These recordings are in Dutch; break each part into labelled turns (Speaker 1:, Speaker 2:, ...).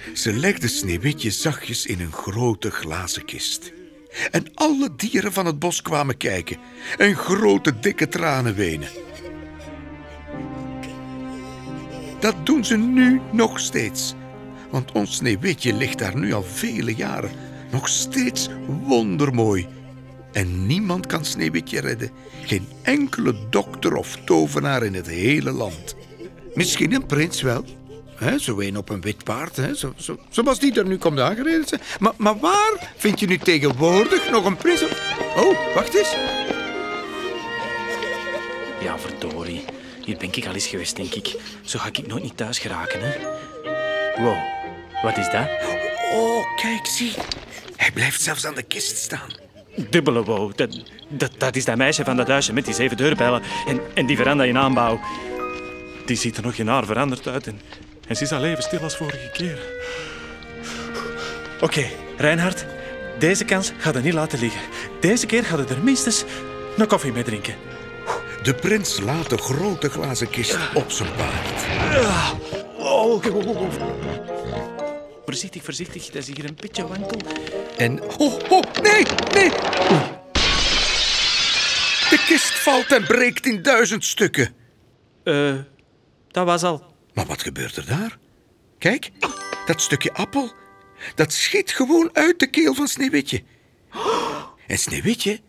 Speaker 1: Ze legde Sneeuwwitje zachtjes in een grote glazen kist. En alle dieren van het bos kwamen kijken en grote dikke tranen wenen. Dat doen ze nu nog steeds. Want ons Sneeuwwitje ligt daar nu al vele jaren. Nog steeds wondermooi. En niemand kan Sneeuwwitje redden. Geen enkele dokter of tovenaar in het hele land. Misschien een prins wel. Zo een op een wit paard. Zoals die er nu komt aangereden zijn. Maar waar vind je nu tegenwoordig nog een prins? Oh, wacht eens.
Speaker 2: Ja, verdorie. Hier ben ik al eens geweest, denk ik. Zo ga ik nooit niet thuis geraken, hè. Wow, wat is dat?
Speaker 1: Oh, kijk, zie. Hij blijft zelfs aan de kist staan.
Speaker 2: Dubbele wow. Dat is dat meisje van dat huisje met die 7 deurbellen en die veranda in aanbouw. Die ziet er nog geen haar veranderd uit en ze is al even stil als vorige keer. Oké, Reinhard, deze kans gaat er niet laten liggen. Deze keer gaat het er minstens een koffie mee drinken.
Speaker 1: De prins laat de grote glazen kist op zijn paard.
Speaker 2: Oh. Voorzichtig, dat is hier een beetje wankel.
Speaker 1: En, nee! De kist valt en breekt in 1000 stukken.
Speaker 2: Dat was al.
Speaker 1: Maar wat gebeurt er daar? Kijk, dat stukje appel, dat schiet gewoon uit de keel van Sneeuwwitje. En Sneeuwwitje,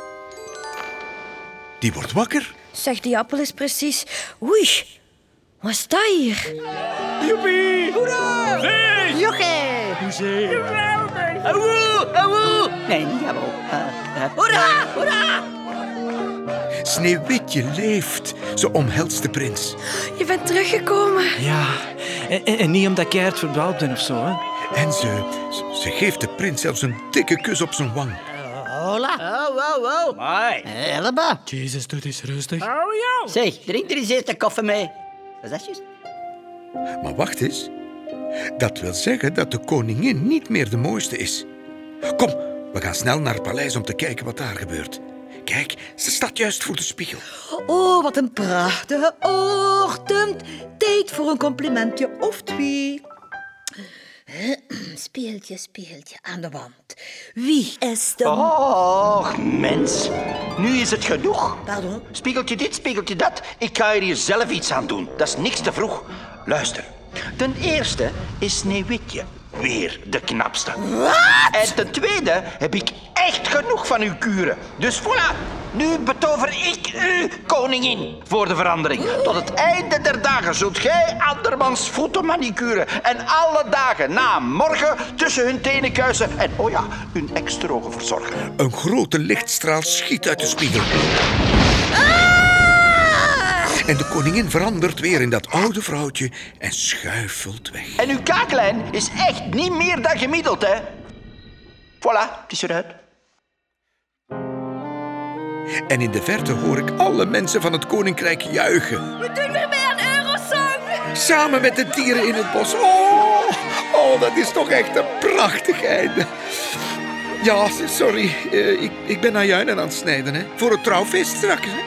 Speaker 1: die wordt wakker.
Speaker 3: Zeg, die appel is precies... Oei, wat is dat hier?
Speaker 2: Joepie!
Speaker 4: Hoera!
Speaker 2: Zee!
Speaker 4: Jochie!
Speaker 2: Hoezee!
Speaker 4: Geweldig!
Speaker 3: Auwoe!
Speaker 4: Nee, niet jawel. Hoera!
Speaker 1: Sneeuwwitje leeft. Ze omhelst de prins.
Speaker 3: Je bent teruggekomen.
Speaker 2: Ja, en niet omdat ik keihard verdwaald ben of zo, hè.
Speaker 1: En ze geeft de prins zelfs een dikke kus op zijn wang.
Speaker 4: Hola.
Speaker 5: Oh. Mooi.
Speaker 4: Helemaal.
Speaker 2: Jezus, doe eens rustig.
Speaker 5: Oh ja.
Speaker 4: Zeg, drink er eens eerst een koffie mee. Was dat juist?
Speaker 1: Maar wacht eens. Dat wil zeggen dat de koningin niet meer de mooiste is. Kom, we gaan snel naar het paleis om te kijken wat daar gebeurt. Kijk, ze staat juist voor de spiegel.
Speaker 6: Oh, wat een prachtige ochtend. Tijd voor een complimentje of twee. Spiegeltje aan de wand. Wie is de...
Speaker 5: Och, mens. Nu is het genoeg.
Speaker 6: Pardon?
Speaker 5: Spiegeltje dit, spiegeltje dat. Ik ga er hier zelf iets aan doen. Dat is niks te vroeg. Luister. Ten eerste is Sneeuwwitje weer de knapste.
Speaker 6: Wat?
Speaker 5: En ten tweede heb ik echt genoeg van uw kuren. Dus voilà. Nu betover ik u koningin voor de verandering. Tot het einde der dagen zult gij andermans voeten manicuren. En alle dagen na morgen tussen hun tenen kuisen. En oh ja, hun eksterogen verzorgen.
Speaker 1: Een grote lichtstraal schiet uit de spiegel. En de koningin verandert weer in dat oude vrouwtje en schuifelt weg.
Speaker 5: En uw kaaklijn is echt niet meer dan gemiddeld, hè. Voilà, het is eruit.
Speaker 1: En in de verte hoor ik alle mensen van het koninkrijk juichen.
Speaker 3: We doen weer mee aan Eurosong.
Speaker 1: Samen met de dieren in het bos. Oh, dat is toch echt een prachtig einde. Ja, sorry. Ik ben ajuinen aan het snijden, hè. Voor het trouwfeest straks, hè.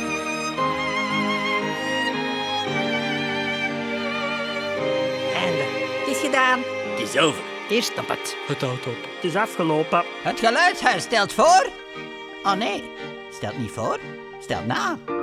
Speaker 4: Einde. Het is gedaan.
Speaker 2: Het is over.
Speaker 4: Hier stopt het.
Speaker 2: Het houdt op.
Speaker 5: Het is afgelopen.
Speaker 4: Het geluidshuis stelt voor. Oh nee, stelt niet voor. Stelt na.